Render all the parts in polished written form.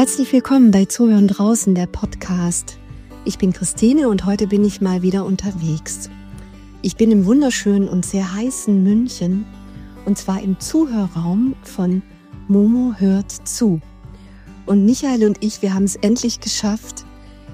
Herzlich willkommen bei Zuhören draußen, der Podcast. Ich bin Christine und heute bin ich mal wieder unterwegs. Ich bin im wunderschönen und sehr heißen München und zwar im Zuhörraum von Momo hört zu. Und Michael und ich, wir haben es endlich geschafft.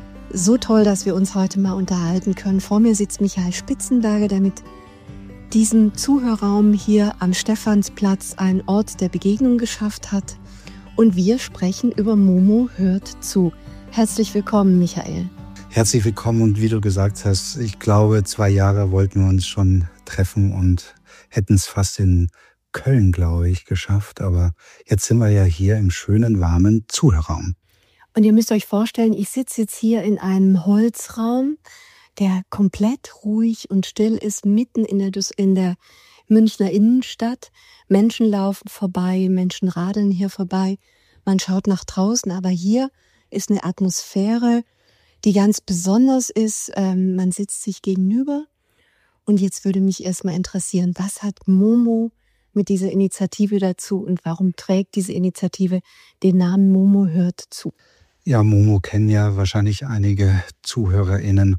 So toll, dass wir uns heute mal unterhalten können. Vor mir sitzt Michael Spitzenberger, der mit diesem Zuhörraum hier am Stephansplatz einen Ort der Begegnung geschafft hat. Und wir sprechen über Momo hört zu. Herzlich willkommen, Michael. Herzlich willkommen und wie du gesagt hast, ich glaube 2 Jahre wollten wir uns schon treffen und hätten es fast in Köln, glaube ich, geschafft. Aber jetzt sind wir ja hier im schönen, warmen Zuhörraum. Und ihr müsst euch vorstellen, ich sitze jetzt hier in einem Holzraum, der komplett ruhig und still ist, mitten in der Münchner Innenstadt. Menschen laufen vorbei, Menschen radeln hier vorbei. Man schaut nach draußen, aber hier ist eine Atmosphäre, die ganz besonders ist. Man sitzt sich gegenüber. Und jetzt würde mich erstmal interessieren, was hat Momo mit dieser Initiative dazu und warum trägt diese Initiative den Namen Momo hört zu? Ja, Momo kennen ja wahrscheinlich einige ZuhörerInnen.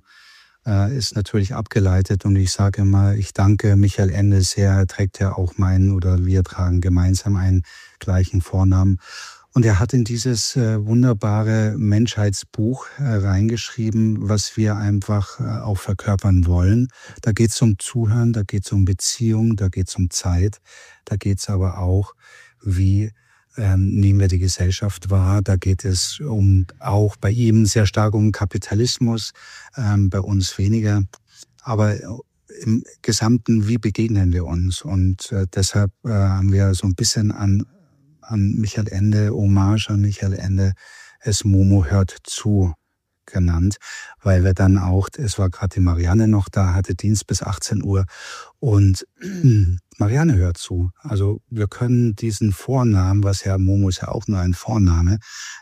Ist natürlich abgeleitet und ich sage immer, ich danke Michael Ende sehr, er trägt ja auch wir tragen gemeinsam einen gleichen Vornamen. Und er hat in dieses wunderbare Menschheitsbuch reingeschrieben, was wir einfach auch verkörpern wollen. Da geht es um Zuhören, da geht es um Beziehung, da geht es um Zeit, da geht es aber auch, wie nehmen wir die Gesellschaft wahr. Da geht es auch bei ihm sehr stark um Kapitalismus, bei uns weniger. Aber im Gesamten, wie begegnen wir uns? Und deshalb haben wir so ein bisschen an Michael Ende, Hommage an Michael Ende, es Momo hört zu genannt, weil wir dann auch, es war gerade die Marianne noch da, hatte Dienst bis 18 Uhr und Marianne hört zu. Also wir können diesen Vornamen, was ja Momo ist ja auch nur ein Vorname,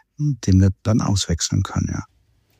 den wir dann auswechseln können, ja.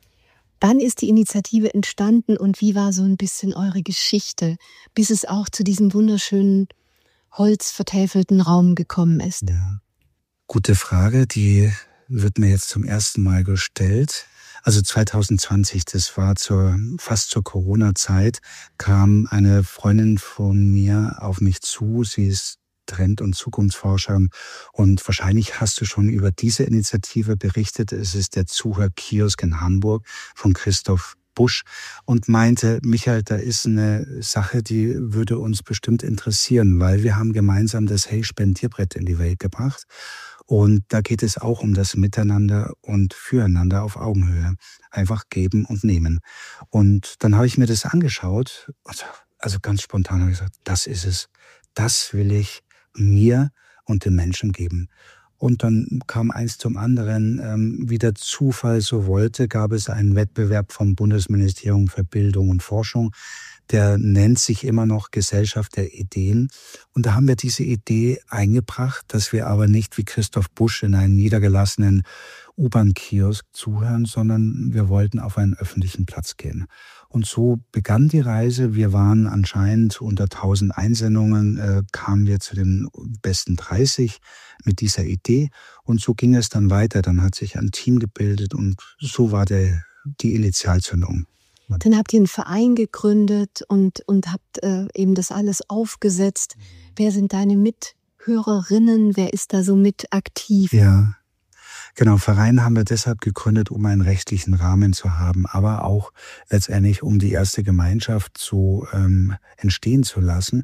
Wann ist die Initiative entstanden und wie war so ein bisschen eure Geschichte, bis es auch zu diesem wunderschönen holzvertäfelten Raum gekommen ist? Ja. Gute Frage, die wird mir jetzt zum ersten Mal gestellt. Also 2020, das war fast zur Corona-Zeit, kam eine Freundin von mir auf mich zu. Sie ist Trend- und Zukunftsforscherin und wahrscheinlich hast du schon über diese Initiative berichtet. Es ist der Zuhörkiosk in Hamburg von Christoph Busch und meinte, Michael, da ist eine Sache, die würde uns bestimmt interessieren, weil wir haben gemeinsam das Hey-Spendierbrett in die Welt gebracht. Und da geht es auch um das Miteinander und Füreinander auf Augenhöhe. Einfach geben und nehmen. Und dann habe ich mir das angeschaut, also ganz spontan habe ich gesagt, das ist es. Das will ich mir und den Menschen geben. Und dann kam eins zum anderen, wie der Zufall so wollte, gab es einen Wettbewerb vom Bundesministerium für Bildung und Forschung. Der nennt sich immer noch Gesellschaft der Ideen. Und da haben wir diese Idee eingebracht, dass wir aber nicht wie Christoph Busch in einen niedergelassenen U-Bahn-Kiosk zuhören, sondern wir wollten auf einen öffentlichen Platz gehen. Und so begann die Reise. Wir waren anscheinend unter 1000 Einsendungen, kamen wir zu den besten 30 mit dieser Idee. Und so ging es dann weiter. Dann hat sich ein Team gebildet und so war die Initialzündung. Dann habt ihr einen Verein gegründet und habt eben das alles aufgesetzt. Wer sind deine Mithörerinnen? Wer ist da so mit aktiv? Ja, genau. Verein haben wir deshalb gegründet, um einen rechtlichen Rahmen zu haben, aber auch letztendlich, um die erste Gemeinschaft so entstehen zu lassen.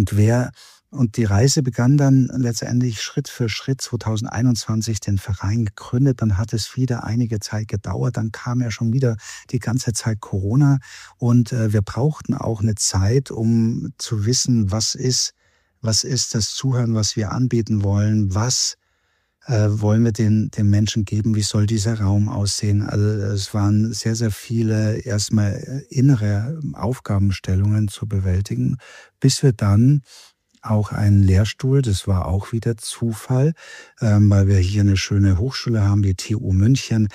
Und die Reise begann dann letztendlich Schritt für Schritt 2021 den Verein gegründet. Dann hat es wieder einige Zeit gedauert. Dann kam ja schon wieder die ganze Zeit Corona. Und wir brauchten auch eine Zeit, um zu wissen, was ist das Zuhören, was wir anbieten wollen, was wollen wir den Menschen geben, wie soll dieser Raum aussehen. Also es waren sehr, sehr viele erstmal innere Aufgabenstellungen zu bewältigen, bis wir dann auch einen Lehrstuhl, das war auch wieder Zufall, weil wir hier eine schöne Hochschule haben, die TU München.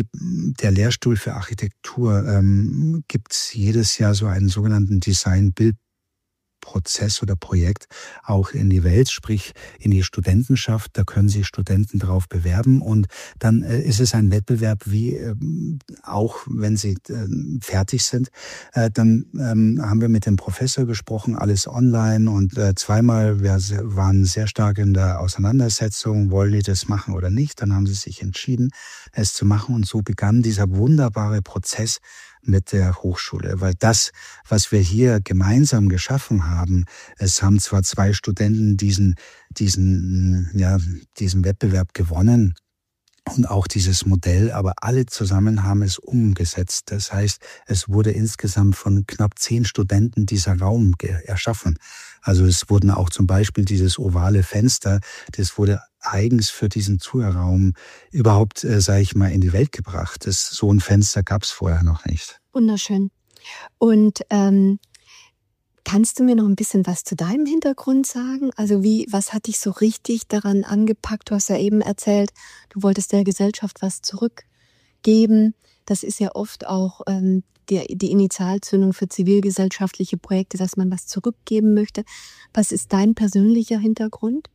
Der Lehrstuhl für Architektur gibt es jedes Jahr so einen sogenannten Design-Build Prozess oder Projekt auch in die Welt, sprich in die Studentenschaft. Da können sich Studenten drauf bewerben und dann ist es ein Wettbewerb, wie auch wenn sie fertig sind. Dann haben wir mit dem Professor gesprochen, alles online und zweimal wir waren sehr stark in der Auseinandersetzung, wollen die das machen oder nicht. Dann haben sie sich entschieden, es zu machen und so begann dieser wunderbare Prozess mit der Hochschule, weil das, was wir hier gemeinsam geschaffen haben, es haben zwar 2 Studenten diesen Wettbewerb gewonnen und auch dieses Modell, aber alle zusammen haben es umgesetzt. Das heißt, es wurde insgesamt von knapp 10 Studenten dieser Raum erschaffen. Also es wurden auch zum Beispiel dieses ovale Fenster, das wurde eigens für diesen Zuhörraum überhaupt, sage ich mal, in die Welt gebracht. So ein Fenster gab es vorher noch nicht. Wunderschön. Und kannst du mir noch ein bisschen was zu deinem Hintergrund sagen? Also was hat dich so richtig daran angepackt? Du hast ja eben erzählt, du wolltest der Gesellschaft was zurückgeben. Das ist ja oft auch die Initialzündung für zivilgesellschaftliche Projekte, dass man was zurückgeben möchte. Was ist dein persönlicher Hintergrund?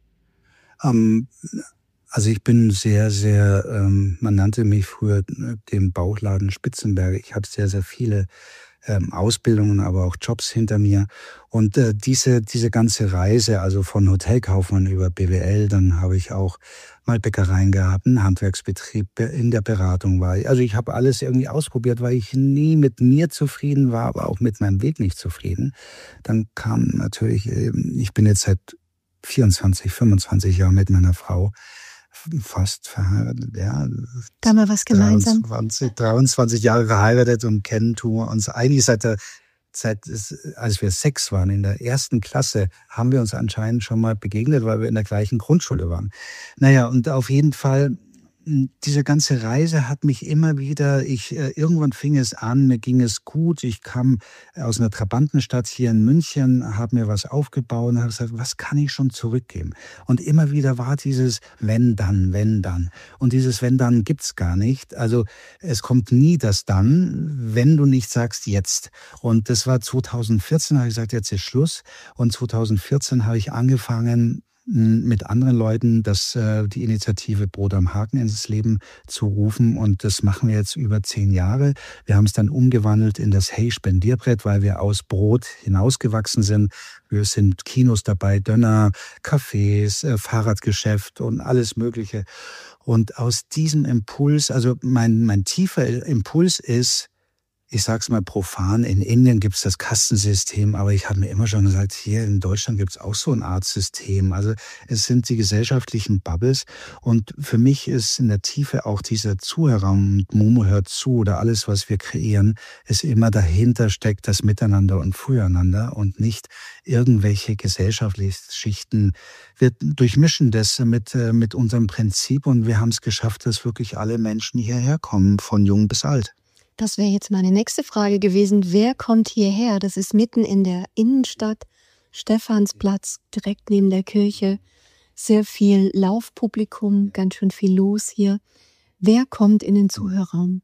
Also ich bin sehr, sehr, man nannte mich früher den Bauchladen Spitzenberger. Ich hatte sehr, sehr viele Ausbildungen, aber auch Jobs hinter mir. Und diese ganze Reise, also von Hotelkaufmann über BWL, dann habe ich auch mal Bäckereien gehabt, einen Handwerksbetrieb, in der Beratung war ich. Also ich habe alles irgendwie ausprobiert, weil ich nie mit mir zufrieden war, aber auch mit meinem Weg nicht zufrieden. Dann kam natürlich, ich bin jetzt seit 24, 25 Jahren mit meiner Frau fast verheiratet, ja. Da haben wir was gemeinsam. 23 Jahre verheiratet und kennen tun wir uns eigentlich als wir 6 waren, in der 1. Klasse, haben wir uns anscheinend schon mal begegnet, weil wir in der gleichen Grundschule waren. Naja, und auf jeden Fall, diese ganze Reise hat mich immer wieder, irgendwann fing es an, mir ging es gut. Ich kam aus einer Trabantenstadt hier in München, habe mir was aufgebaut und habe gesagt, was kann ich schon zurückgeben? Und immer wieder war dieses wenn, dann, wenn, dann. Und dieses wenn, dann gibt's gar nicht. Also es kommt nie das dann, wenn du nicht sagst jetzt. Und das war 2014, habe ich gesagt, jetzt ist Schluss. Und 2014 habe ich angefangen, mit anderen Leuten die Initiative Brot am Haken ins Leben zu rufen. Und das machen wir jetzt über 10 Jahre. Wir haben es dann umgewandelt in das Hey Spendierbrett, weil wir aus Brot hinausgewachsen sind. Wir sind Kinos dabei, Döner, Cafés, Fahrradgeschäft und alles Mögliche. Und aus diesem Impuls, also mein tiefer Impuls ist, ich sag's mal profan, in Indien gibt's das Kastensystem, aber ich habe mir immer schon gesagt, hier in Deutschland gibt's auch so eine Art System. Also es sind die gesellschaftlichen Bubbles und für mich ist in der Tiefe auch dieser Zuhörraum, Momo hört zu oder alles, was wir kreieren, ist immer dahinter steckt das Miteinander und Füreinander und nicht irgendwelche gesellschaftlichen Schichten. Wir durchmischen das mit unserem Prinzip und wir haben es geschafft, dass wirklich alle Menschen hierher kommen, von jung bis alt. Das wäre jetzt meine nächste Frage gewesen. Wer kommt hierher? Das ist mitten in der Innenstadt, Stephansplatz, direkt neben der Kirche. Sehr viel Laufpublikum, ganz schön viel los hier. Wer kommt in den Zuhörerraum?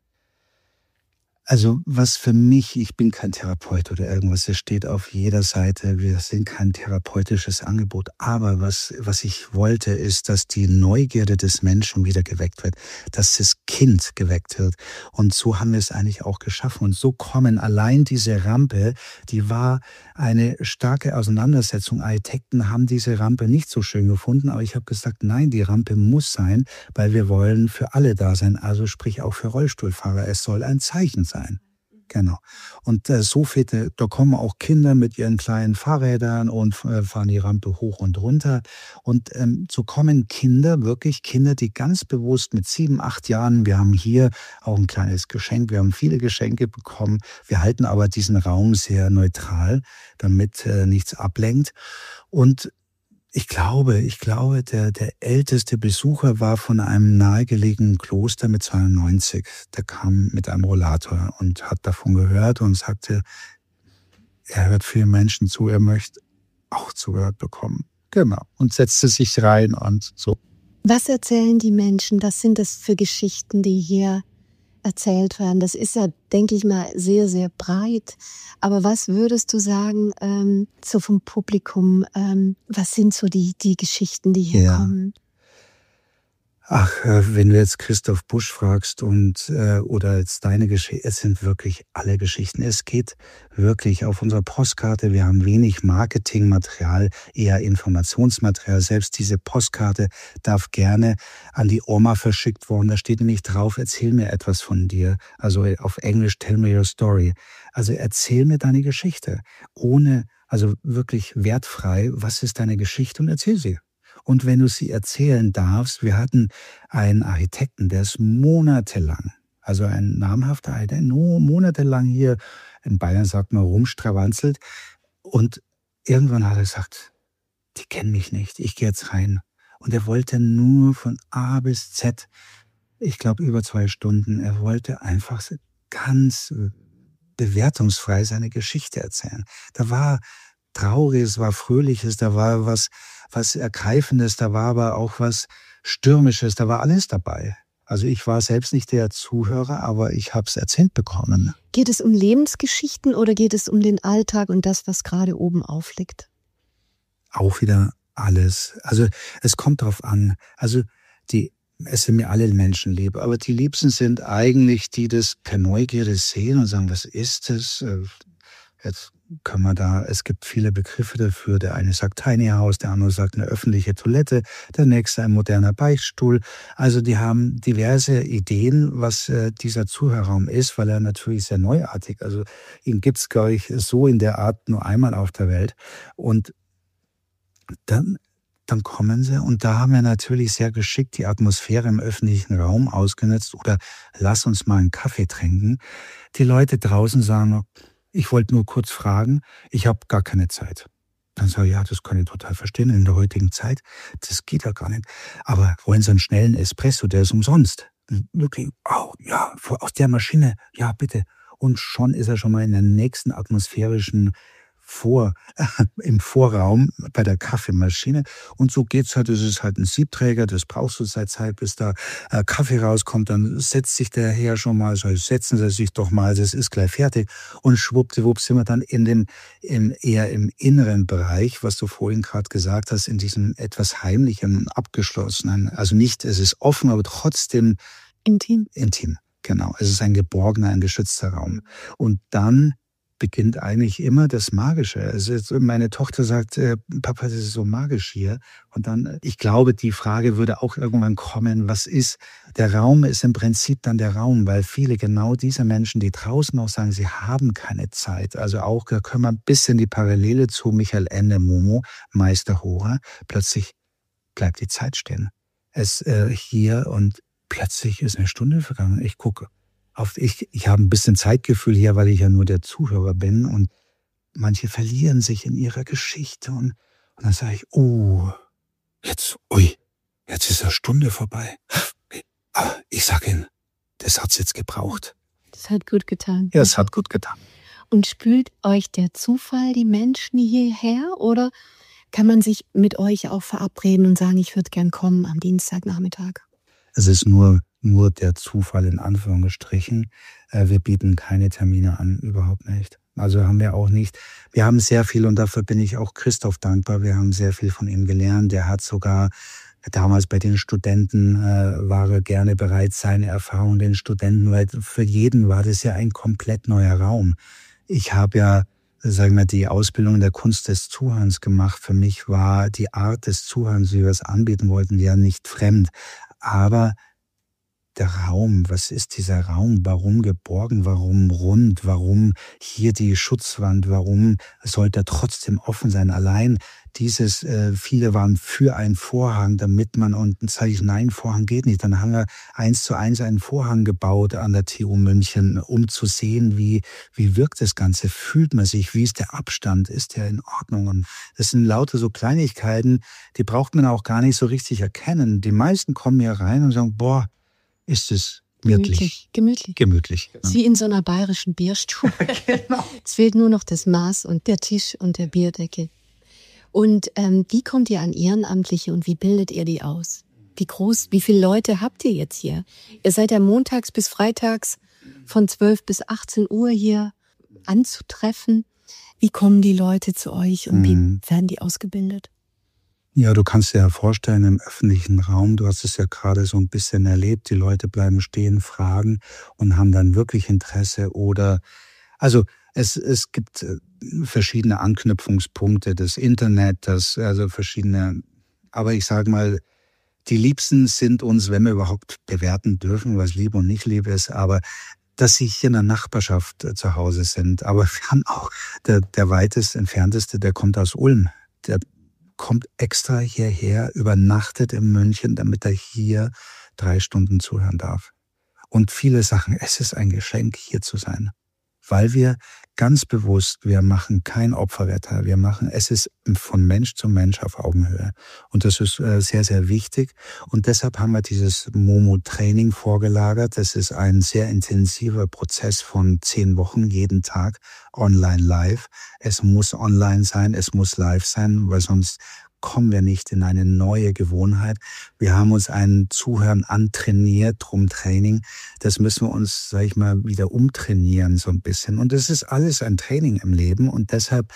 Also was für mich, ich bin kein Therapeut oder irgendwas, es steht auf jeder Seite, wir sind kein therapeutisches Angebot, aber was ich wollte, ist, dass die Neugierde des Menschen wieder geweckt wird, dass das Kind geweckt wird und so haben wir es eigentlich auch geschaffen und so kommen allein diese Rampe, die war eine starke Auseinandersetzung, Architekten haben diese Rampe nicht so schön gefunden, aber ich habe gesagt, nein, die Rampe muss sein, weil wir wollen für alle da sein, also sprich auch für Rollstuhlfahrer, es soll ein Zeichen sein. Genau. Und da kommen auch Kinder mit ihren kleinen Fahrrädern und fahren die Rampe hoch und runter. Und so kommen Kinder, wirklich Kinder, die ganz bewusst mit 7, 8 Jahren, wir haben hier auch ein kleines Geschenk, wir haben viele Geschenke bekommen. Wir halten aber diesen Raum sehr neutral, damit nichts ablenkt. Und ich glaube, der älteste Besucher war von einem nahegelegenen Kloster mit 92. Der kam mit einem Rollator und hat davon gehört und sagte, er hört vielen Menschen zu, er möchte auch zugehört bekommen. Genau. Und setzte sich rein und so. Was erzählen die Menschen? Was sind das für Geschichten, die hier erzählt werden. Das ist ja, denke ich mal, sehr, sehr breit. Aber was würdest du sagen, so vom Publikum, was sind so die Geschichten, die hier kommen? Ach, wenn du jetzt Christoph Busch fragst oder jetzt deine Geschichte, es sind wirklich alle Geschichten. Es geht wirklich auf unserer Postkarte. Wir haben wenig Marketingmaterial, eher Informationsmaterial. Selbst diese Postkarte darf gerne an die Oma verschickt worden. Da steht nämlich drauf: Erzähl mir etwas von dir. Also auf Englisch: Tell me your story. Also erzähl mir deine Geschichte. Also wirklich wertfrei. Was ist deine Geschichte? Und erzähl sie. Und wenn du sie erzählen darfst, wir hatten einen Architekten, der ist monatelang, also ein namhafter Architekt, monatelang hier in Bayern, sagt man, rumstrawanzelt. Und irgendwann hat er gesagt, die kennen mich nicht, ich gehe jetzt rein. Und er wollte nur von A bis Z, ich glaube über 2 Stunden, er wollte einfach ganz bewertungsfrei seine Geschichte erzählen. Da war Trauriges, war Fröhliches, da war was Ergreifendes, da war aber auch was Stürmisches, da war alles dabei. Also ich war selbst nicht der Zuhörer, aber ich habe es erzählt bekommen. Geht es um Lebensgeschichten oder geht es um den Alltag und das, was gerade oben aufliegt? Auch wieder alles. Also es kommt darauf an. Also es sind mir alle Menschen lieb, aber die Liebsten sind eigentlich die, die das per Neugierde sehen und sagen, was ist das? Jetzt können wir es gibt viele Begriffe dafür. Der eine sagt Tiny House, der andere sagt eine öffentliche Toilette, der nächste ein moderner Beichtstuhl. Also die haben diverse Ideen, was dieser Zuhörraum ist, weil er natürlich sehr neuartig, also ihn gibt es, glaube ich, so in der Art nur einmal auf der Welt. Und dann kommen sie, und da haben wir natürlich sehr geschickt die Atmosphäre im öffentlichen Raum ausgenutzt, oder lass uns mal einen Kaffee trinken. Die Leute draußen sagen, ich wollte nur kurz fragen, ich habe gar keine Zeit. Dann sage ich, ja, das kann ich total verstehen in der heutigen Zeit. Das geht ja gar nicht. Aber wollen Sie einen schnellen Espresso, der ist umsonst. Wirklich, ja, aus der Maschine, ja, bitte. Und schon ist er schon mal in der nächsten atmosphärischen im Vorraum bei der Kaffeemaschine. Und so geht's halt. Es ist halt ein Siebträger, das brauchst du seit Zeit, bis da Kaffee rauskommt. Dann setzt sich der Herr schon mal, so setzen Sie sich doch mal, das ist gleich fertig. Und schwuppdiwupp sind wir dann eher im inneren Bereich, was du vorhin gerade gesagt hast, in diesem etwas heimlichen, abgeschlossenen, also nicht, es ist offen, aber trotzdem intim, genau. Es ist ein geborgener, ein geschützter Raum. Und dann beginnt eigentlich immer das Magische. Also meine Tochter sagt, Papa, das ist so magisch hier. Und dann, ich glaube, die Frage würde auch irgendwann kommen, was ist? Der Raum ist im Prinzip dann der Raum, weil viele genau diese Menschen, die draußen auch sagen, sie haben keine Zeit. Also auch, da können wir ein bisschen die Parallele zu Michael Ende, Momo, Meister Hora. Plötzlich bleibt die Zeit stehen. Hier und plötzlich ist eine Stunde vergangen. Ich gucke. Ich habe ein bisschen Zeitgefühl hier, weil ich ja nur der Zuhörer bin, und manche verlieren sich in ihrer Geschichte, und dann sage ich, jetzt ist eine Stunde vorbei. Aber ich sage Ihnen, das hat's jetzt gebraucht. Das hat gut getan. Ja, es hat gut getan. Und spült euch der Zufall die Menschen hierher, oder kann man sich mit euch auch verabreden und sagen, ich würde gern kommen am Dienstagnachmittag? Es ist nur der Zufall in Anführungsstrichen. Wir bieten keine Termine an, überhaupt nicht. Also haben wir auch nicht. Wir haben sehr viel, und dafür bin ich auch Christoph dankbar, wir haben sehr viel von ihm gelernt. Der hat sogar damals bei den Studenten, war er gerne bereit, seine Erfahrungen den Studenten, weil für jeden war das ja ein komplett neuer Raum. Ich habe ja, sagen wir, die Ausbildung in der Kunst des Zuhörens gemacht. Für mich war die Art des Zuhörens, wie wir es anbieten wollten, ja nicht fremd. Aber der Raum, was ist dieser Raum? Warum geborgen? Warum rund? Warum hier die Schutzwand? Warum sollte er trotzdem offen sein? Allein viele waren für einen Vorhang, damit man, und dann sage ich, nein, Vorhang geht nicht. Dann haben wir 1:1 einen Vorhang gebaut an der TU München, um zu sehen, wie wirkt das Ganze? Fühlt man sich? Wie ist der Abstand? Ist der in Ordnung? Und das sind lauter so Kleinigkeiten, die braucht man auch gar nicht so richtig erkennen. Die meisten kommen hier rein und sagen, boah, ist es gemütlich. Gemütlich. Genau. Wie in so einer bayerischen Bierstube. Genau. Es fehlt nur noch das Maß und der Tisch und der Bierdeckel. Und wie kommt ihr an Ehrenamtliche und wie bildet ihr die aus? Wie viele Leute habt ihr jetzt hier? Ihr seid ja montags bis freitags von 12 bis 18 Uhr hier anzutreffen. Wie kommen die Leute zu euch und wie werden die ausgebildet? Ja, du kannst dir ja vorstellen, im öffentlichen Raum, du hast es ja gerade so ein bisschen erlebt, die Leute bleiben stehen, fragen und haben dann wirklich Interesse es gibt verschiedene Anknüpfungspunkte, das Internet, aber ich sage mal, die Liebsten sind uns, wenn wir überhaupt bewerten dürfen, was Liebe und nicht Liebe ist, aber dass sie hier in der Nachbarschaft zu Hause sind. Aber wir haben auch der weitest entfernteste, der kommt aus Ulm. Der kommt extra hierher, übernachtet in München, damit er hier 3 Stunden zuhören darf. Und viele sagen, es ist ein Geschenk, hier zu sein. Weil wir ganz bewusst, wir machen kein Opferwetter, es ist von Mensch zu Mensch auf Augenhöhe. Und das ist sehr, sehr wichtig. Und deshalb haben wir dieses Momo-Training vorgelagert. Das ist ein sehr intensiver Prozess von 10 Wochen, jeden Tag, online live. Es muss online sein, es muss live sein, weil sonst kommen wir nicht in eine neue Gewohnheit. Wir haben uns ein Zuhören antrainiert, drum Training. Das müssen wir uns, sag ich mal, wieder umtrainieren so ein bisschen. Und das ist alles ein Training im Leben. Und deshalb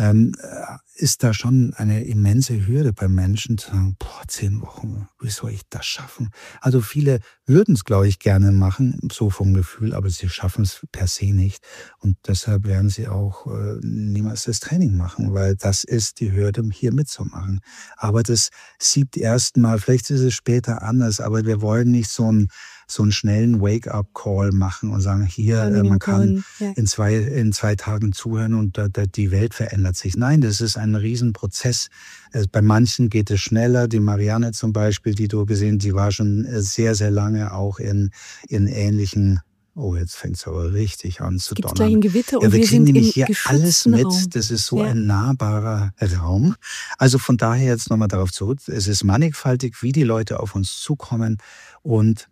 ist da schon eine immense Hürde bei Menschen zu sagen, 10 Wochen, wie soll ich das schaffen? Also viele würden es, glaube ich, gerne machen, so vom Gefühl, aber sie schaffen es per se nicht. Und deshalb werden sie auch niemals das Training machen, weil das ist die Hürde, um hier mitzumachen. Aber das sieht erstmal, vielleicht ist es später anders, aber wir wollen nicht so einen schnellen Wake-up-Call machen und sagen, hier, man kann in zwei Tagen zuhören und die Welt verändert sich. Nein, das ist ein Riesenprozess. Bei manchen geht es schneller. Die Marianne zum Beispiel, die du gesehen, die war schon sehr, sehr lange auch in ähnlichen. Oh, jetzt fängt es aber richtig an zu donnern. Gleich ein Gewitter und wir kriegen nämlich hier alles mit. Raum. Das ist so ein nahbarer Raum. Also von daher jetzt nochmal darauf zurück. Es ist mannigfaltig, wie die Leute auf uns zukommen. Und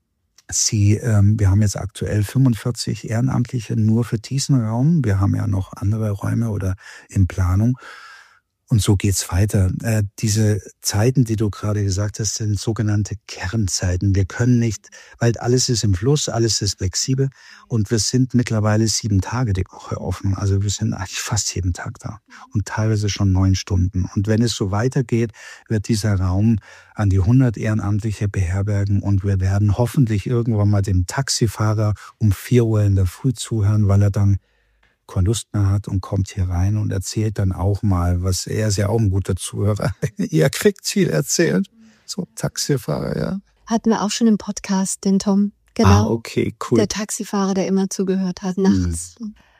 wir haben jetzt aktuell 45 Ehrenamtliche nur für diesen Raum. Wir haben ja noch andere Räume oder in Planung. Und so geht's weiter. Diese Zeiten, die du gerade gesagt hast, sind sogenannte Kernzeiten. Wir können nicht, weil alles ist im Fluss, alles ist flexibel und wir sind mittlerweile 7 Tage die Woche offen. Also wir sind eigentlich fast jeden Tag da und teilweise schon 9 Stunden. Und wenn es so weitergeht, wird dieser Raum an die 100 Ehrenamtliche beherbergen und wir werden hoffentlich irgendwann mal dem Taxifahrer um 4 Uhr in der Früh zuhören, weil er dann keine Lust mehr hat und kommt hier rein und erzählt dann auch mal, was er ist ja auch ein guter Zuhörer. Ihr kriegt viel erzählt. So, Taxifahrer, ja. Hatten wir auch schon im Podcast, den Tom. Genau. Okay, cool. Der Taxifahrer, der immer zugehört hat, nachts.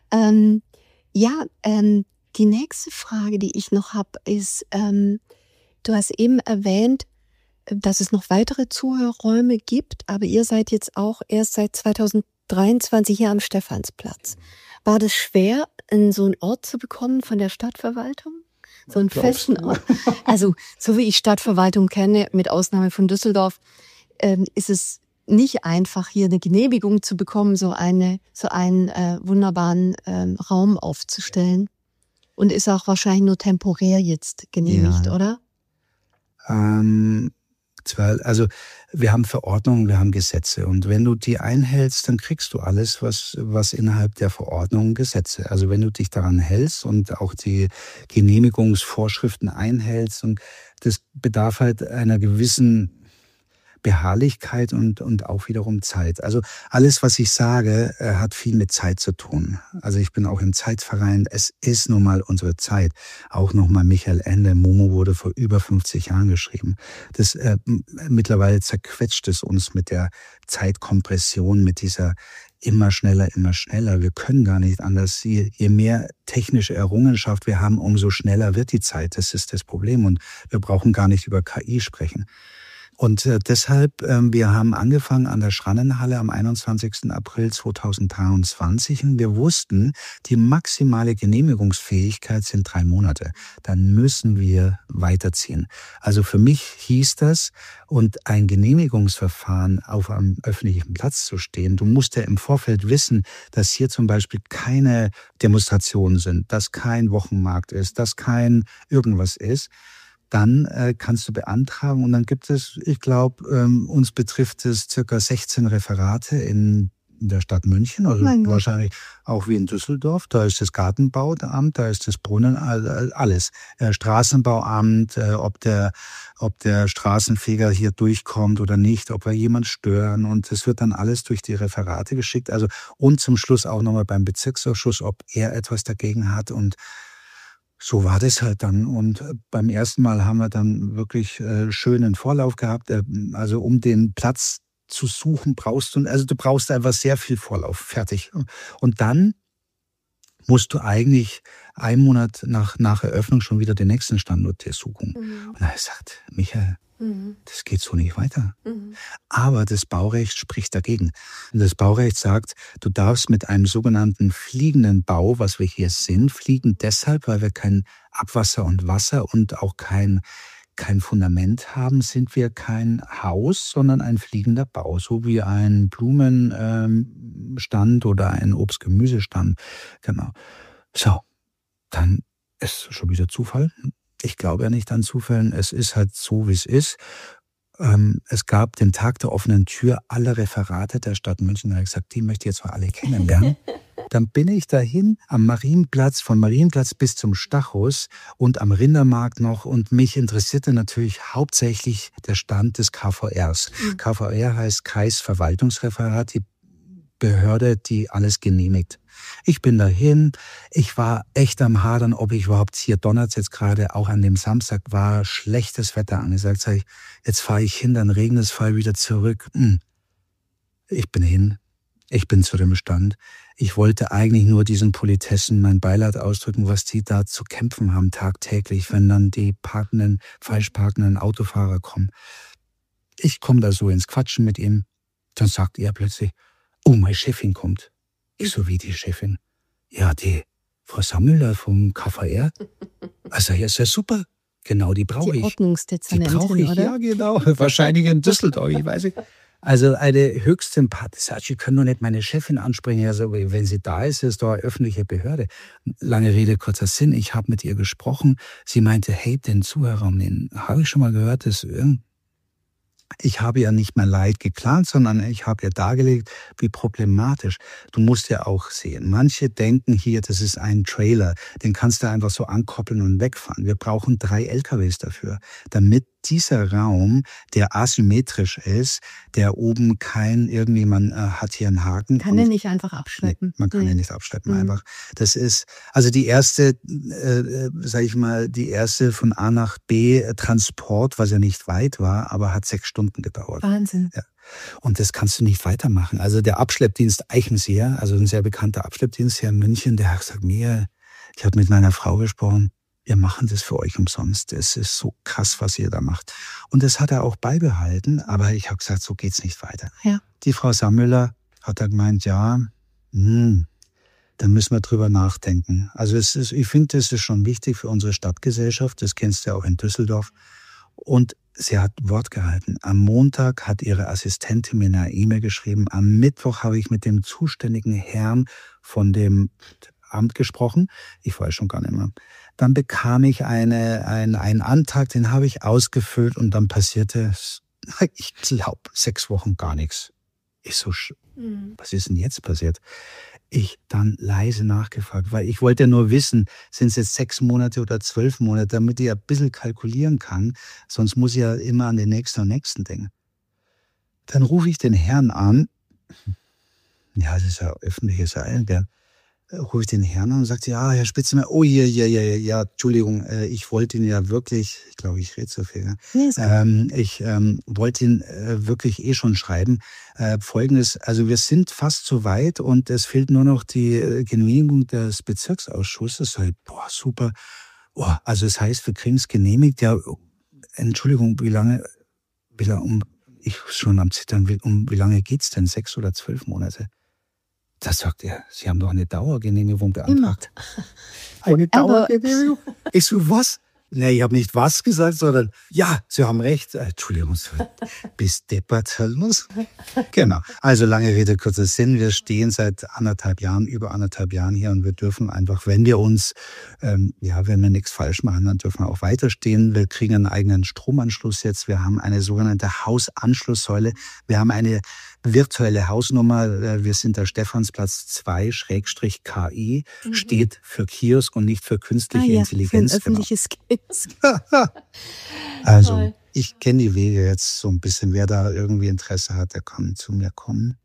Die nächste Frage, die ich noch habe, ist, du hast eben erwähnt, dass es noch weitere Zuhörräume gibt, aber ihr seid jetzt auch erst seit 2023 hier am Stephansplatz. War das schwer, in so einen Ort zu bekommen von der Stadtverwaltung? So einen festen Ort? Also, so wie ich Stadtverwaltung kenne, mit Ausnahme von Düsseldorf, ist es nicht einfach, hier eine Genehmigung zu bekommen, so einen wunderbaren Raum aufzustellen. Und ist auch wahrscheinlich nur temporär jetzt genehmigt, oder? Also wir haben Verordnungen, wir haben Gesetze und wenn du die einhältst, dann kriegst du alles, was innerhalb der Verordnungen Gesetze. Also wenn du dich daran hältst und auch die Genehmigungsvorschriften einhältst und das bedarf halt einer gewissen Beharrlichkeit und auch wiederum Zeit. Also alles, was ich sage, hat viel mit Zeit zu tun. Also ich bin auch im Zeitverein. Es ist nun mal unsere Zeit. Auch nochmal Michael Ende. Momo wurde vor über 50 Jahren geschrieben. Das mittlerweile zerquetscht es uns mit der Zeitkompression, mit dieser immer schneller, immer schneller. Wir können gar nicht anders. Je mehr technische Errungenschaft wir haben, umso schneller wird die Zeit. Das ist das Problem. Und wir brauchen gar nicht über KI sprechen. Und deshalb, wir haben angefangen an der Schrannenhalle am 21. April 2023 und wir wussten, die maximale Genehmigungsfähigkeit sind 3 Monate. Dann müssen wir weiterziehen. Also für mich hieß das, und ein Genehmigungsverfahren auf einem öffentlichen Platz zu stehen, du musst ja im Vorfeld wissen, dass hier zum Beispiel keine Demonstrationen sind, dass kein Wochenmarkt ist, dass kein irgendwas ist. dann kannst du beantragen und dann gibt es, ich glaube, uns betrifft es circa 16 Referate in der Stadt München, also wahrscheinlich auch wie in Düsseldorf. Da ist das Gartenbauamt, da ist das Brunnen, alles. Straßenbauamt, ob der Straßenfeger hier durchkommt oder nicht, ob wir jemand stören. Und das wird dann alles durch die Referate geschickt. Also und zum Schluss auch nochmal beim Bezirksausschuss, ob er etwas dagegen hat. Und so war das halt dann. Und beim ersten Mal haben wir dann wirklich schönen Vorlauf gehabt. Also um den Platz zu suchen brauchst du einfach sehr viel Vorlauf. Fertig. Und dann musst du eigentlich einen Monat nach Eröffnung schon wieder den nächsten Standort suchen. Und er sagt, Michael, das geht so nicht weiter. Aber das Baurecht spricht dagegen. Und das Baurecht sagt, du darfst mit einem sogenannten fliegenden Bau, was wir hier sind, fliegen deshalb, weil wir kein Abwasser und Wasser und auch kein Fundament haben, sind wir kein Haus, sondern ein fliegender Bau, so wie ein Blumenstand oder ein Obst-Gemüsestand. Genau. So, dann ist schon wieder Zufall. Ich glaube ja nicht an Zufällen. Es ist halt so, wie es ist. Es gab den Tag der offenen Tür. Alle Referate der Stadt München haben gesagt, die möchte ich jetzt mal alle kennenlernen. Dann bin ich dahin am Marienplatz, von Marienplatz bis zum Stachus und am Rindermarkt noch. Und mich interessierte natürlich hauptsächlich der Stand des KVRs. KVR heißt Kreisverwaltungsreferat, die Behörde, die alles genehmigt. Ich bin dahin, ich war echt am Hadern, ob ich überhaupt, hier donnert es jetzt gerade, auch an dem Samstag war schlechtes Wetter angesagt. Sag ich, jetzt fahre ich hin, dann regnet es, fahre wieder zurück. Ich bin hin, ich bin zu dem Stand. Ich wollte eigentlich nur diesen Politessen mein Beileid ausdrücken, was die da zu kämpfen haben tagtäglich, wenn dann die falsch parkenden Autofahrer kommen. Ich komme da so ins Quatschen mit ihm, dann sagt er plötzlich, oh, meine Chefin kommt. Ich so, wie die Chefin? Ja, die Frau Sammler vom KVR. Also, ja, ist ja super. Genau, die brauche ich. Die Ordnungsdezernentin, die brauche ich, oder? ja, genau. Wahrscheinlich in Düsseldorf, ich weiß nicht. Also eine höchst sympathische, Sie können doch nicht meine Chefin ansprechen. Also, wenn sie da ist, ist doch eine öffentliche Behörde. Lange Rede, kurzer Sinn. Ich habe mit ihr gesprochen. Sie meinte, hey, den Zuhörer, den habe ich schon mal gehört, ich habe ja nicht mehr Leid geklagt, sondern ich habe ja dargelegt, wie problematisch. Du musst ja auch sehen, manche denken hier, das ist ein Trailer, den kannst du einfach so ankoppeln und wegfahren. Wir brauchen 3 LKWs dafür, damit dieser Raum, der asymmetrisch ist, der oben irgendjemand hat hier einen Haken. Kann den nicht einfach abschleppen? Nee, man kann den nicht abschleppen einfach. Das ist, also die erste, sage ich mal, die erste von A nach B Transport, was ja nicht weit war, aber hat 6 Stunden gedauert. Wahnsinn. Ja. Und das kannst du nicht weitermachen. Also der Abschleppdienst Eichenseer, also ein sehr bekannter Abschleppdienst hier in München, der hat gesagt, ich habe mit meiner Frau gesprochen, wir machen das für euch umsonst. Es ist so krass, was ihr da macht. Und das hat er auch beibehalten, aber ich habe gesagt, so geht's nicht weiter. Ja. Die Frau Sammler hat da gemeint, ja, dann müssen wir drüber nachdenken. Also ich finde, das ist schon wichtig für unsere Stadtgesellschaft. Das kennst du ja auch in Düsseldorf. Und sie hat Wort gehalten. Am Montag hat ihre Assistentin mir eine E-Mail geschrieben. Am Mittwoch habe ich mit dem zuständigen Herrn von dem Amt gesprochen. Ich weiß schon gar nicht mehr. Dann bekam ich einen Antrag, den habe ich ausgefüllt und dann passierte, ich glaube, 6 Wochen gar nichts. Ich so, was ist denn jetzt passiert? Ich dann leise nachgefragt, weil ich wollte ja nur wissen, sind es jetzt 6 Monate oder 12 Monate, damit ich ein bisschen kalkulieren kann. Sonst muss ich ja immer an den nächsten und nächsten denken. Dann rufe ich den Herrn an. Ja, das ist ja öffentliches Ereignis. Rufe ich den Herrn an und sagt, ja, Herr Spitzenmeier, oh, ja, Entschuldigung, ich wollte ihn ja wirklich, ich glaube, ich rede zu viel. Ich wollte ihn wirklich schon schreiben. Folgendes, also wir sind fast so weit und es fehlt nur noch die Genehmigung des Bezirksausschusses. Boah, super. Oh, also das heißt, wir kriegen es genehmigt. Ja, Entschuldigung, wie lange, ich schon am Zittern, wie lange geht's denn? 6 oder 12 Monate? Da sagt er, Sie haben doch eine Dauergenehmigung beantragt. Eine Dauergenehmigung? Ich so, was? Nee, ich habe nicht was gesagt, sondern ja, Sie haben recht. Entschuldigung, bis deppert halt muss. Genau. Also lange Rede, kurzer Sinn. Wir stehen seit über anderthalb Jahren hier und wir dürfen einfach, wenn wir uns, wenn wir nichts falsch machen, dann dürfen wir auch weiterstehen. Wir kriegen einen eigenen Stromanschluss jetzt. Wir haben eine sogenannte Hausanschlusssäule. Wir haben eine virtuelle Hausnummer. Wir sind der Stephansplatz 2/KI, steht für Kiosk und nicht für künstliche Intelligenz. Für ein öffentliches Kiosk. Also, ich kenne die Wege jetzt so ein bisschen. Wer da irgendwie Interesse hat, der kann zu mir kommen.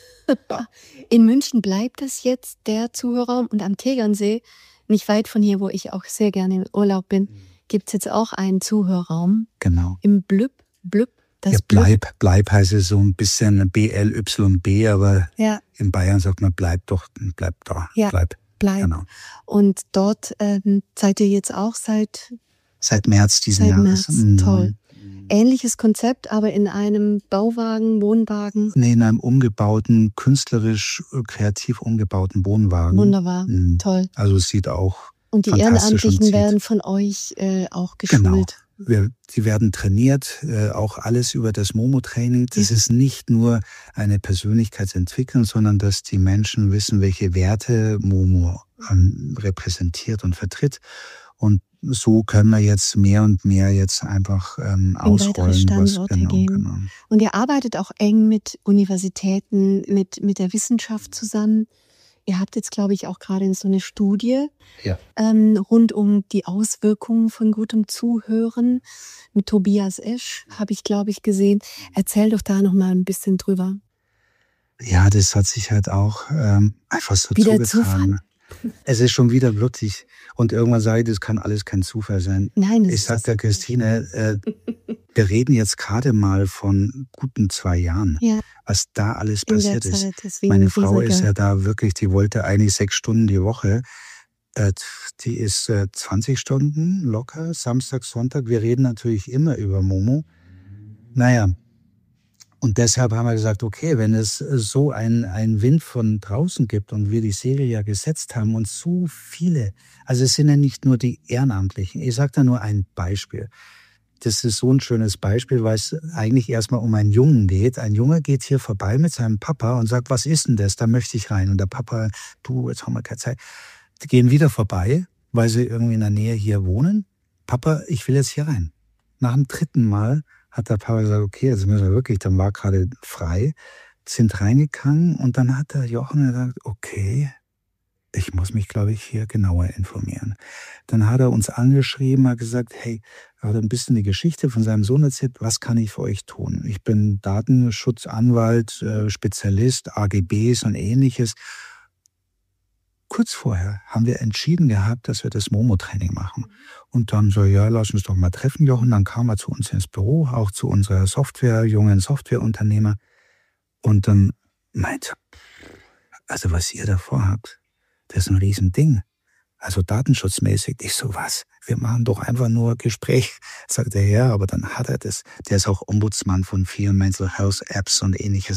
In München bleibt es jetzt der Zuhörerraum und am Tegernsee, nicht weit von hier, wo ich auch sehr gerne im Urlaub bin, gibt es jetzt auch einen Zuhörerraum. Genau. Im Blüb. Ja, bleib heißt es so ein bisschen BLYB, aber in Bayern sagt man bleib da. Ja, bleib. Genau. Und dort seid ihr jetzt auch seit März diesen Jahres. Toll. Ähnliches Konzept, aber in einem Bauwagen, Wohnwagen? Nee, in einem umgebauten, künstlerisch, kreativ umgebauten Wohnwagen. Wunderbar, toll. Also es sieht auch und die Ehrenamtlichen werden von euch auch geschult? Genau. Die werden trainiert, auch alles über das Momo-Training. Das ist nicht nur eine Persönlichkeitsentwicklung, sondern dass die Menschen wissen, welche Werte Momo repräsentiert und vertritt. Und so können wir jetzt mehr und mehr jetzt einfach ausrollen. Standorte gehen. Genau. Und ihr arbeitet auch eng mit Universitäten, mit der Wissenschaft zusammen. Ihr habt jetzt, glaube ich, auch gerade so eine Studie rund um die Auswirkungen von gutem Zuhören mit Tobias Esch, habe ich, glaube ich, gesehen. Erzähl doch da noch mal ein bisschen drüber. Ja, das hat sich halt auch einfach so wieder zugetragen. Es ist schon wieder wirklich, und irgendwann sage ich, das kann alles kein Zufall sein. Nein, ich sage der Christine, wir reden jetzt gerade mal von guten 2 Jahren, was da alles passiert ist. Meine Frau ist ja da wirklich, die wollte eigentlich 6 Stunden die Woche. Die ist 20 Stunden locker, Samstag, Sonntag. Wir reden natürlich immer über Momo. Naja, und deshalb haben wir gesagt, okay, wenn es so ein Wind von draußen gibt und wir die Serie ja gesetzt haben und so viele, also es sind ja nicht nur die Ehrenamtlichen, ich sage da nur ein Beispiel. Das ist so ein schönes Beispiel, weil es eigentlich erstmal um einen Jungen geht. Ein Junge geht hier vorbei mit seinem Papa und sagt, was ist denn das? Da möchte ich rein. Und der Papa, du, jetzt haben wir keine Zeit. Die gehen wieder vorbei, weil sie irgendwie in der Nähe hier wohnen. Papa, ich will jetzt hier rein. Nach dem 3. Mal hat der Papa gesagt, okay, jetzt müssen wir wirklich, dann war gerade frei, sind reingegangen und dann hat der Jochen gesagt, okay, ich muss mich, glaube ich, hier genauer informieren. Dann hat er uns angeschrieben, hat gesagt, hey, er hat ein bisschen die Geschichte von seinem Sohn erzählt, was kann ich für euch tun? Ich bin Datenschutzanwalt, Spezialist, AGBs und ähnliches. Kurz vorher haben wir entschieden gehabt, dass wir das Momo-Training machen. Und dann so, ja, lass uns doch mal treffen, Jochen. Dann kam er zu uns ins Büro, auch zu unserer jungen Softwareunternehmer. Und dann meinte, also was ihr da vorhabt, das ist ein Riesending. Also datenschutzmäßig. Ich so, was? Wir machen doch einfach nur Gespräch. Sagt er, ja, aber dann hat er das. Der ist auch Ombudsmann von vielen Mental Health Apps und ähnliches.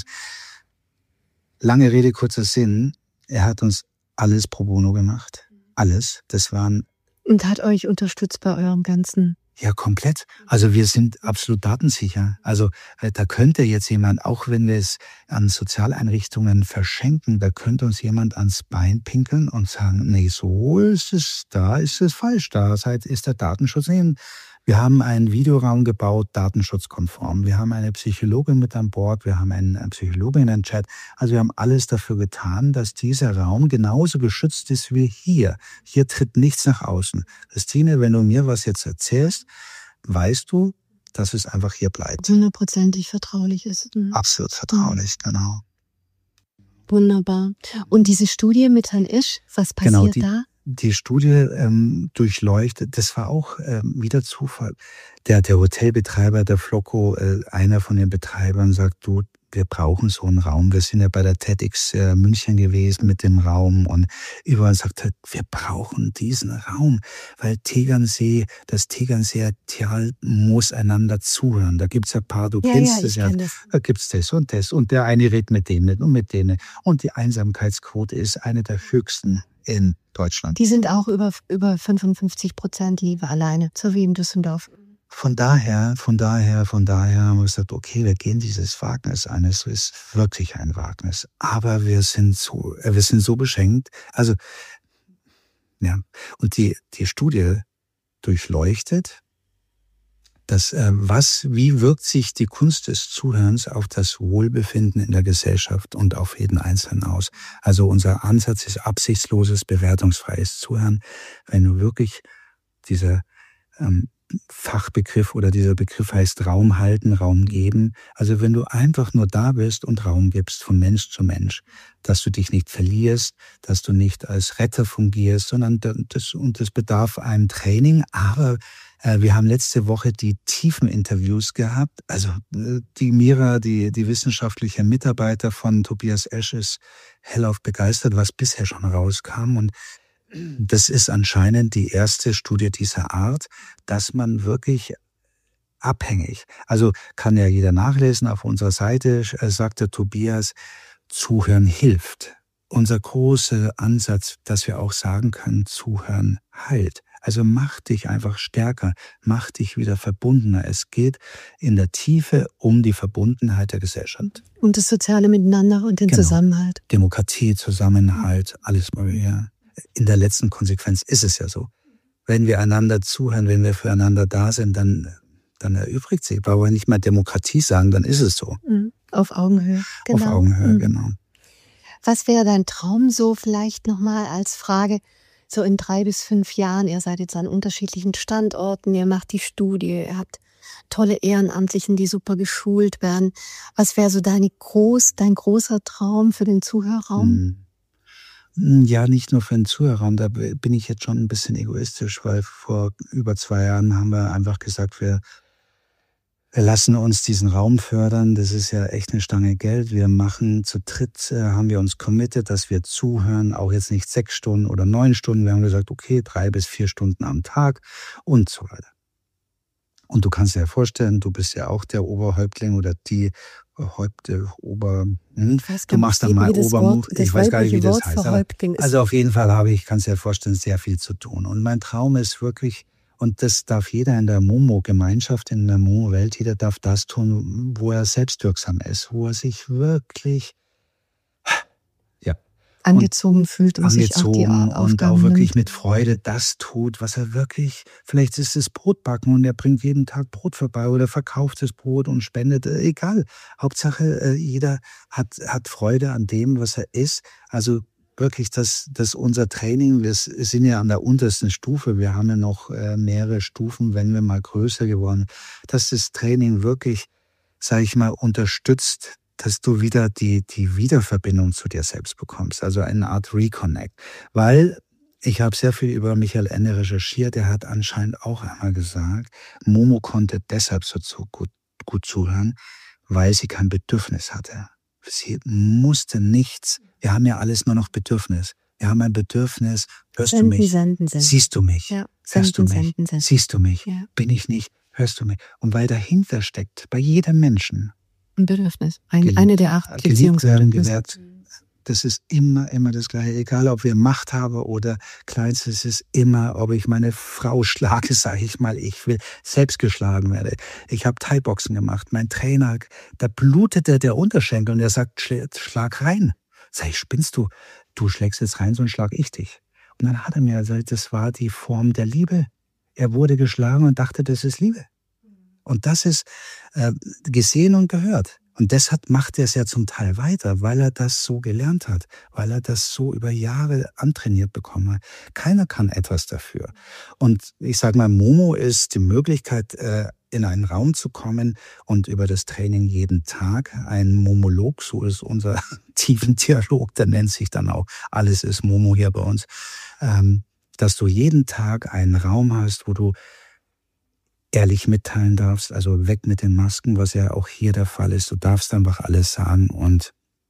Lange Rede, kurzer Sinn. Er hat uns alles pro bono gemacht. Alles. Das waren... Und hat euch unterstützt bei eurem ganzen... Ja, komplett. Also wir sind absolut datensicher. Also da könnte jetzt jemand, auch wenn wir es an Sozialeinrichtungen verschenken, da könnte uns jemand ans Bein pinkeln und sagen, nee, so ist es, da ist es falsch, da ist der Datenschutz nicht. Wir haben einen Videoraum gebaut, datenschutzkonform. Wir haben eine Psychologin mit an Bord, wir haben einen Psychologen in Chat. Also wir haben alles dafür getan, dass dieser Raum genauso geschützt ist wie hier. Hier tritt nichts nach außen. Christine, wenn du mir was jetzt erzählst, weißt du, dass es einfach hier bleibt. 100%ig vertraulich ist. Absolut vertraulich, genau. Wunderbar. Und diese Studie mit Herrn Isch, was passiert da? Die Studie durchleuchtet, das war auch wieder Zufall. Der Hotelbetreiber, der Flocco, einer von den Betreibern, sagt, du, wir brauchen so einen Raum. Wir sind ja bei der TEDx München gewesen mit dem Raum und überall sagt er, wir brauchen diesen Raum, weil das Tegernseer Tal muss einander zuhören. Da gibt's ja ein paar, du kennst das ja, da gibt's das und der eine redet mit denen und mit denen und die Einsamkeitsquote ist eine der höchsten in Deutschland. Die sind auch über 55%, die alleine, so wie in Düsseldorf. Von daher haben wir gesagt, okay, wir gehen dieses Wagnis ein. Es ist wirklich ein Wagnis. Aber wir sind so beschenkt. Also, ja. Und die Studie durchleuchtet, wie wirkt sich die Kunst des Zuhörens auf das Wohlbefinden in der Gesellschaft und auf jeden Einzelnen aus. Also unser Ansatz ist absichtsloses, bewertungsfreies Zuhören. Wenn du wirklich dieser Fachbegriff oder dieser Begriff heißt Raum halten, Raum geben. Also wenn du einfach nur da bist und Raum gibst von Mensch zu Mensch, dass du dich nicht verlierst, dass du nicht als Retter fungierst, sondern das bedarf einem Training. Aber wir haben letzte Woche die tiefen Interviews gehabt. Also die Mira, die wissenschaftliche Mitarbeiter von Tobias Esch, ist hellauf begeistert, was bisher schon rauskam. Und das ist anscheinend die erste Studie dieser Art, dass man wirklich abhängig, also kann ja jeder nachlesen auf unserer Seite, sagt der Tobias, Zuhören hilft. Unser großer Ansatz, dass wir auch sagen können, Zuhören heilt. Also mach dich einfach stärker, mach dich wieder verbundener. Es geht in der Tiefe um die Verbundenheit der Gesellschaft. Und das soziale Miteinander und den Zusammenhalt. Demokratie, Zusammenhalt, alles mögliche. In der letzten Konsequenz ist es ja so. Wenn wir einander zuhören, wenn wir füreinander da sind, dann erübrigt sich. Aber wenn wir nicht mal Demokratie sagen, dann ist es so. Auf Augenhöhe. Genau. Auf Augenhöhe, genau. Was wäre dein Traum so vielleicht nochmal als Frage, so in 3 bis 5 Jahren, ihr seid jetzt an unterschiedlichen Standorten, ihr macht die Studie, ihr habt tolle Ehrenamtlichen, die super geschult werden. Was wäre so dein großer Traum für den Zuhörerraum? Ja, nicht nur für den Zuhörer, da bin ich jetzt schon ein bisschen egoistisch, weil vor über 2 Jahren haben wir einfach gesagt, wir lassen uns diesen Raum fördern, das ist ja echt eine Stange Geld. Wir machen zu dritt, haben wir uns committed, dass wir zuhören, auch jetzt nicht 6 Stunden oder 9 Stunden. Wir haben gesagt, okay, 3 bis 4 Stunden am Tag und so weiter. Und du kannst dir ja vorstellen, du bist ja auch der Oberhäuptling oder die du machst dann mal Obermut. Ich weiß gar nicht, wie das heißt. Also auf jeden Fall kannst du dir vorstellen, sehr viel zu tun. Und mein Traum ist wirklich, und das darf jeder in der Momo-Gemeinschaft, in der Momo-Welt, jeder darf das tun, wo er selbstwirksam ist, wo er sich wirklich angezogen fühlt und sich auch die Aufgaben und auch wirklich mit Freude das tut, was er wirklich, vielleicht ist es Brotbacken und er bringt jeden Tag Brot vorbei oder verkauft das Brot und spendet, egal. Hauptsache, jeder hat Freude an dem, was er ist. Also wirklich, dass unser Training, wir sind ja an der untersten Stufe, wir haben ja noch mehrere Stufen, wenn wir mal größer geworden, dass das Training wirklich, sage ich mal, unterstützt, dass du wieder die Wiederverbindung zu dir selbst bekommst, also eine Art Reconnect. Weil ich habe sehr viel über Michael Ende recherchiert, der hat anscheinend auch einmal gesagt, Momo konnte deshalb so gut zuhören, weil sie kein Bedürfnis hatte. Sie musste nichts, wir haben ja alles nur noch Bedürfnis. Wir haben ein Bedürfnis, hörst du mich, siehst du mich, hörst du mich, siehst du mich, bin ich nicht, hörst du mich. Und weil dahinter steckt, bei jedem Menschen, ein Bedürfnis. Eine der 8 Beziehungsbedürfnisse. Das ist immer das Gleiche. Egal, ob wir Macht haben oder Kleinstes, ist immer, ob ich meine Frau schlage, sage ich mal, ich will selbst geschlagen werden. Ich habe Thai-Boxen gemacht. Mein Trainer, da blutete der Unterschenkel und er sagt, schlag rein. Sag ich, spinnst du? Du schlägst jetzt rein, sonst schlag ich dich. Und dann hat er mir gesagt, das war die Form der Liebe. Er wurde geschlagen und dachte, das ist Liebe. Und das ist gesehen und gehört. Und deshalb macht er es ja zum Teil weiter, weil er das so gelernt hat, weil er das so über Jahre antrainiert bekommen hat. Keiner kann etwas dafür. Und ich sage mal, Momo ist die Möglichkeit, in einen Raum zu kommen und über das Training jeden Tag ein Momolog, so ist unser tiefen Dialog, der nennt sich dann auch, alles ist Momo hier bei uns, dass du jeden Tag einen Raum hast, wo du ehrlich mitteilen darfst, also weg mit den Masken, was ja auch hier der Fall ist. Du darfst einfach alles sagen und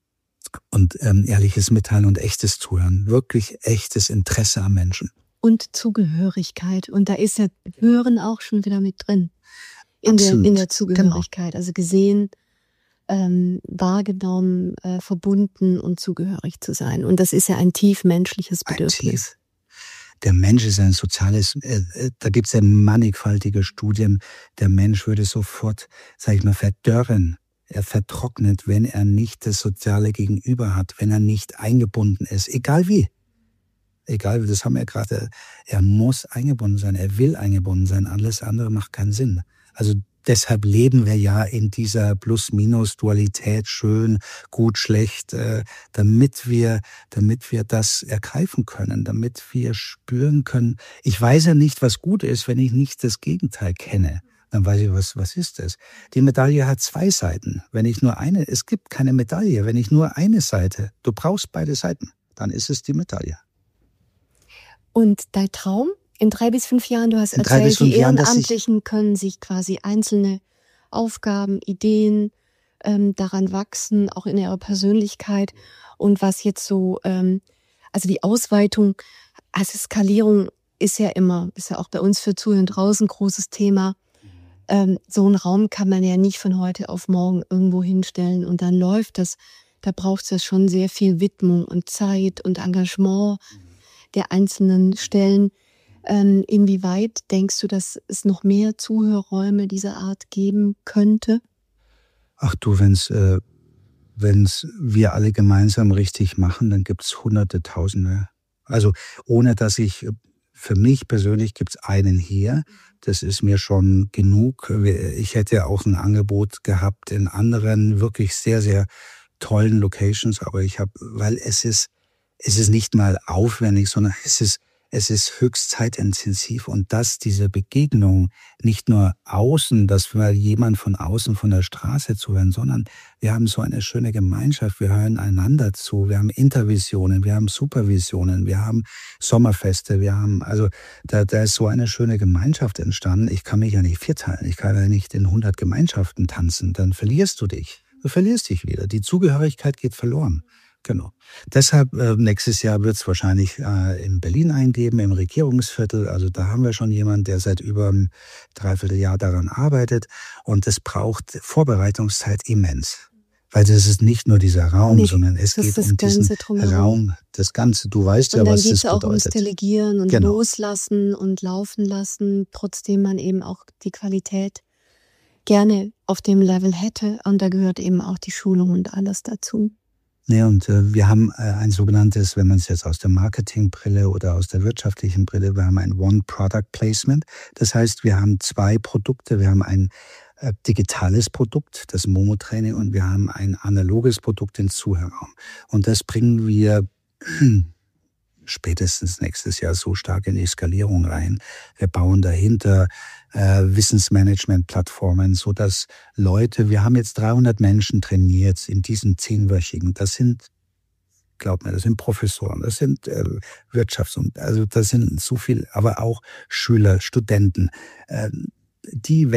ehrliches Mitteilen und echtes Zuhören. Wirklich echtes Interesse am Menschen. Und Zugehörigkeit. Und da ist ja Hören auch schon wieder mit drin. In der Zugehörigkeit. Genau. Also gesehen wahrgenommen, verbunden und zugehörig zu sein. Und das ist ja ein tief menschliches Bedürfnis. Der Mensch ist ein soziales, da gibt es ja mannigfaltige Studien, der Mensch würde sofort, sag ich mal, verdörren. Er vertrocknet, wenn er nicht das soziale Gegenüber hat, wenn er nicht eingebunden ist, egal wie. Egal wie, das haben wir gerade, er muss eingebunden sein, er will eingebunden sein, alles andere macht keinen Sinn. Also deshalb leben wir ja in dieser Plus-Minus-Dualität, schön, gut, schlecht, damit wir das ergreifen können, damit wir spüren können. Ich weiß ja nicht, was gut ist, wenn ich nicht das Gegenteil kenne. Dann weiß ich, was ist das? Die Medaille hat zwei Seiten. Es gibt keine Medaille, wenn ich nur eine Seite, du brauchst beide Seiten, dann ist es die Medaille. Und dein Traum? In 3 bis 5 Jahren, du hast erzählt, die Ehrenamtlichen können sich quasi einzelne Aufgaben, Ideen daran wachsen, auch in ihrer Persönlichkeit. Und was jetzt so, also die Ausweitung, also Skalierung ist ja auch bei uns für Zuhörer draußen ein großes Thema. So einen Raum kann man ja nicht von heute auf morgen irgendwo hinstellen und dann läuft das. Da braucht es ja schon sehr viel Widmung und Zeit und Engagement der einzelnen Stellen. Inwieweit denkst du, dass es noch mehr Zuhörräume dieser Art geben könnte? Ach du, wenn's wir alle gemeinsam richtig machen, dann gibt's Hunderte, Tausende. Also ohne dass für mich persönlich gibt's einen hier. Das ist mir schon genug. Ich hätte auch ein Angebot gehabt in anderen wirklich sehr, sehr tollen Locations, aber weil es ist nicht mal aufwendig, sondern es ist höchst zeitintensiv und diese Begegnung nicht nur außen, dass wir jemand von außen von der Straße zuhören, sondern wir haben so eine schöne Gemeinschaft, wir hören einander zu, wir haben Intervisionen, wir haben Supervisionen, wir haben Sommerfeste, da ist so eine schöne Gemeinschaft entstanden. Ich kann mich ja nicht vierteilen, ich kann ja nicht in 100 Gemeinschaften tanzen, dann verlierst du dich wieder, die Zugehörigkeit geht verloren. Genau. Deshalb nächstes Jahr wird es wahrscheinlich in Berlin eingeben, im Regierungsviertel. Also da haben wir schon jemanden, der seit über einem Dreivierteljahr daran arbeitet. Und das braucht Vorbereitungszeit immens. Weil das ist nicht nur dieser Raum, sondern es geht um diesen Raum, das Ganze. Du weißt ja, was das bedeutet. Und dann geht es auch ums Delegieren und Loslassen und Laufen lassen, trotzdem man eben auch die Qualität gerne auf dem Level hätte. Und da gehört eben auch die Schulung und alles dazu. Ja, und wir haben ein sogenanntes, wenn man es jetzt aus der Marketingbrille oder aus der wirtschaftlichen Brille, wir haben ein One-Product-Placement. Das heißt, wir haben 2 Produkte. Wir haben ein digitales Produkt, das Momo-Training, und wir haben ein analoges Produkt, den Zuhörraum. Und das bringen wir spätestens nächstes Jahr so stark in die Skalierung rein. Wir bauen dahinter Wissensmanagement-Plattformen, so dass wir haben jetzt 300 Menschen trainiert in diesen 10-wöchigen. Das sind, glaub mir, das sind Professoren, das sind also das sind so viel, aber auch Schüler, Studenten. Die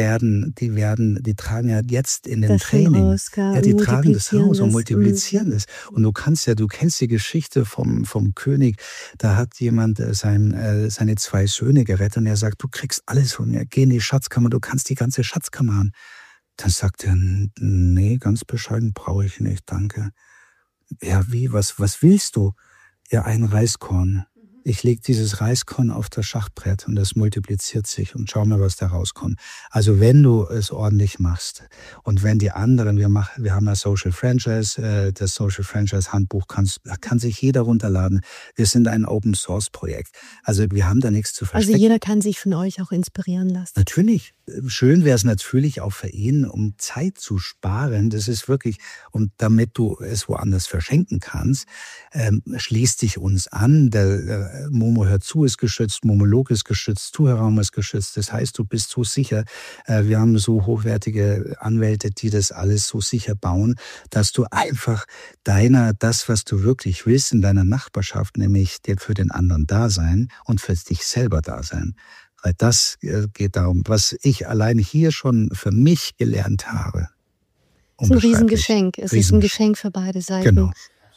tragen ja jetzt in den Training, die tragen das Haus und multiplizieren das. Und du kennst die Geschichte vom König, da hat jemand seine 2 Söhne gerettet und er sagt, du kriegst alles von mir, geh in die Schatzkammer, du kannst die ganze Schatzkammer haben. Dann sagt er, nee, ganz bescheiden brauche ich nicht, danke. Ja, wie, was willst du? Ja, ein Reiskorn. Ich lege dieses Reiskorn auf das Schachbrett und das multipliziert sich und schau mal, was da rauskommt. Also wenn du es ordentlich machst und wenn die anderen, wir haben das Social Franchise, das Social Franchise Handbuch kann sich jeder runterladen. Wir sind ein Open Source Projekt. Also wir haben da nichts zu verstecken. Also jeder kann sich von euch auch inspirieren lassen. Natürlich. Schön wäre es natürlich auch für ihn, um Zeit zu sparen. Das ist wirklich, und damit du es woanders verschenken kannst, schließt dich uns an. Der Momo hört zu ist geschützt, Momolog ist geschützt, Zuhörraum ist geschützt. Das heißt, du bist so sicher. Wir haben so hochwertige Anwälte, die das alles so sicher bauen, dass du einfach das, was du wirklich willst in deiner Nachbarschaft, nämlich für den anderen da sein und für dich selber da sein. Weil das geht darum, was ich allein hier schon für mich gelernt habe. Es ist ein Riesengeschenk. Es ist ein Geschenk für beide Seiten. Genau.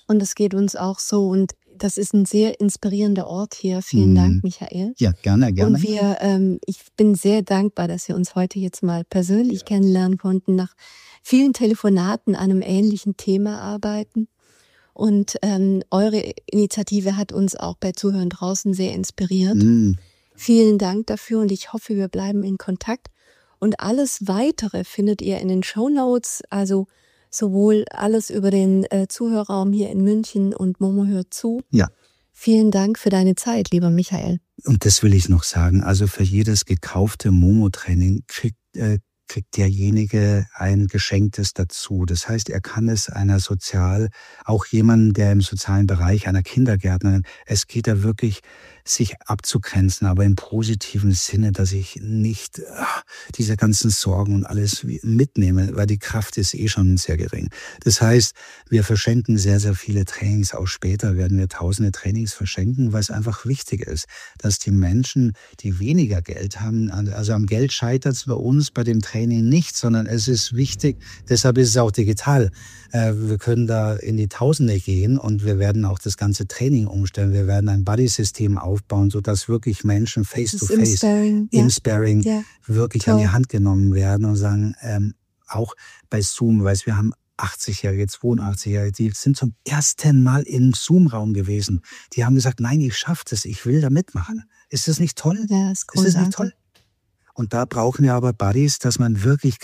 Und das geht uns auch so. Und das ist ein sehr inspirierender Ort hier. Vielen Dank, Michael. Ja, gerne. Und ich bin sehr dankbar, dass wir uns heute jetzt mal persönlich kennenlernen konnten, nach vielen Telefonaten an einem ähnlichen Thema arbeiten. Und eure Initiative hat uns auch bei Zuhören draußen sehr inspiriert. Vielen Dank dafür und ich hoffe, wir bleiben in Kontakt. Und alles Weitere findet ihr in den Shownotes, also sowohl alles über den Zuhörerraum hier in München und Momo hört zu. Ja. Vielen Dank für deine Zeit, lieber Michael. Und das will ich noch sagen, also für jedes gekaufte Momo-Training kriegt derjenige ein Geschenktes dazu. Das heißt, er kann es auch jemandem, der im sozialen Bereich, einer Kindergärtnerin, es geht da wirklich, sich abzugrenzen, aber im positiven Sinne, dass ich nicht diese ganzen Sorgen und alles mitnehme, weil die Kraft ist schon sehr gering. Das heißt, wir verschenken sehr, sehr viele Trainings. Auch später werden wir tausende Trainings verschenken, weil es einfach wichtig ist, dass die Menschen, die weniger Geld haben, also am Geld scheitert es bei uns bei dem Training nicht, sondern es ist wichtig, deshalb ist es auch digital. Wir können da in die Tausende gehen und wir werden auch das ganze Training umstellen. Wir werden ein Buddy-System aufbauen, sodass wirklich Menschen face-to-face, im Sparring wirklich an die Hand genommen werden und sagen, auch bei Zoom, weil wir haben 80-Jährige, 82-Jährige, die sind zum ersten Mal im Zoom-Raum gewesen. Die haben gesagt, nein, ich schaffe das, ich will da mitmachen. Ist das nicht toll? Ja, ist großartig. Ist das nicht toll? Und da brauchen wir aber Buddies, dass man wirklich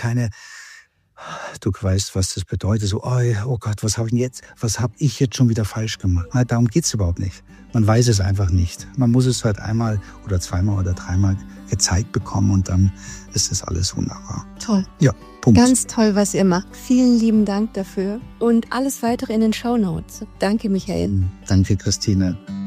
du weißt, was das bedeutet, so, oh Gott, was habe ich jetzt schon wieder falsch gemacht? Na, darum geht's überhaupt nicht. Man weiß es einfach nicht. Man muss es halt einmal oder zweimal oder dreimal gezeigt bekommen und dann ist das alles wunderbar. Toll. Ja, Punkt. Ganz toll, was ihr macht. Vielen lieben Dank dafür und alles weitere in den Shownotes. Danke, Michael. Danke, Christine.